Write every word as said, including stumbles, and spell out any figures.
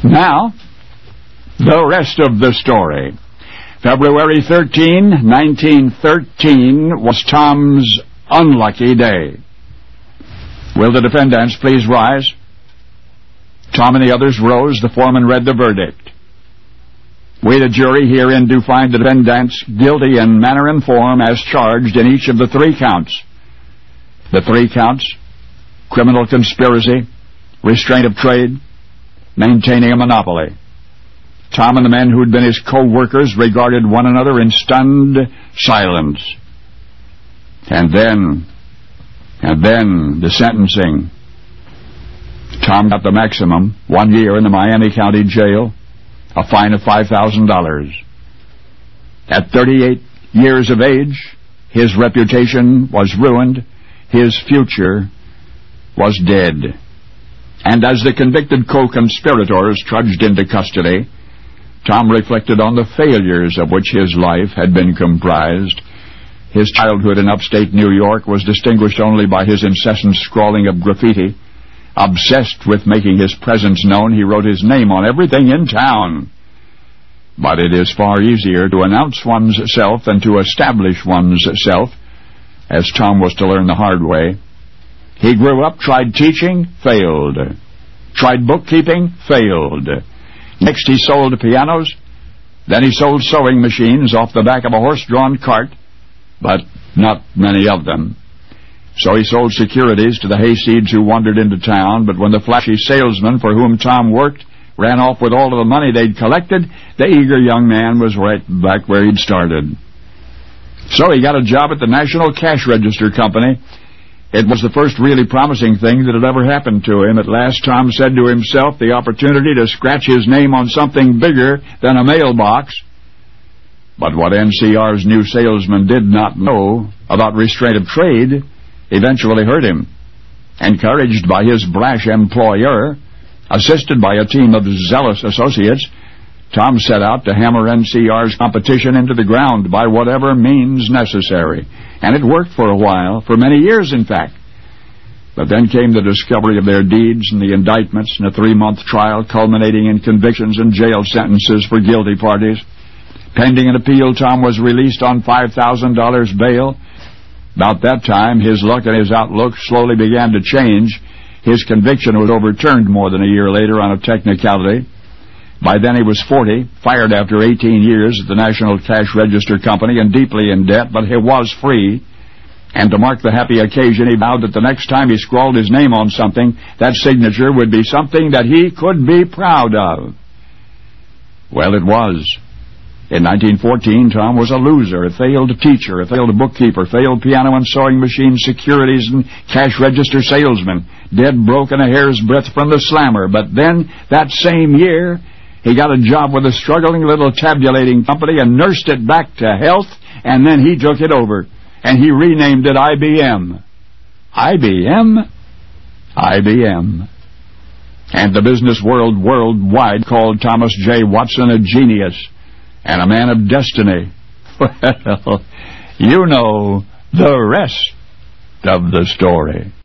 Now, the rest of the story. February thirteenth, nineteen thirteen was Tom's unlucky day. Will the defendants please rise? Tom and the others rose. The foreman read the verdict. We, the jury, herein do find the defendants guilty in manner and form as charged in each of the three counts. The three counts: criminal conspiracy, restraint of trade, maintaining a monopoly. Tom and the men who'd been his co-workers regarded one another in stunned silence. And then, and then the sentencing. Tom got the maximum, one year in the Miami County Jail, a fine of five thousand dollars. At thirty-eight years of age, his reputation was ruined, his future was dead. And as the convicted co-conspirators trudged into custody, Tom reflected on the failures of which his life had been comprised. His childhood in upstate New York was distinguished only by his incessant scrawling of graffiti. Obsessed with making his presence known, he wrote his name on everything in town. But it is far easier to announce one's self than to establish one's self, as Tom was to learn the hard way. He grew up, tried teaching, failed. Tried bookkeeping, failed. Next he sold pianos. Then he sold sewing machines off the back of a horse-drawn cart, but not many of them. So he sold securities to the hayseeds who wandered into town, but when the flashy salesman for whom Tom worked ran off with all of the money they'd collected, the eager young man was right back where he'd started. So he got a job at the National Cash Register Company. It was the first really promising thing that had ever happened to him. At last, Tom said to himself, the opportunity to scratch his name on something bigger than a mailbox. But what N C R's new salesman did not know about restraint of trade eventually hurt him. Encouraged by his brash employer, assisted by a team of zealous associates, Tom set out to hammer N C R's competition into the ground by whatever means necessary. And it worked for a while, for many years in fact. But then came the discovery of their deeds and the indictments and a three-month trial culminating in convictions and jail sentences for guilty parties. Pending an appeal, Tom was released on five thousand dollars bail. About that time, his luck and his outlook slowly began to change. His conviction was overturned more than a year later on a technicality. By then he was forty, fired after eighteen years at the National Cash Register Company and deeply in debt, but he was free. And to mark the happy occasion, he vowed that the next time he scrawled his name on something, that signature would be something that he could be proud of. Well, it was. In nineteen fourteen, Tom was a loser, a failed teacher, a failed bookkeeper, failed piano and sewing machine, securities and cash register salesman, dead broke and a hair's breadth from the slammer. But then, that same year, he got a job with a struggling little tabulating company and nursed it back to health, and then he took it over, and he renamed it I B M. I B M? I B M. And the business world worldwide called Thomas J. Watson a genius and a man of destiny. Well, you know the rest of the story.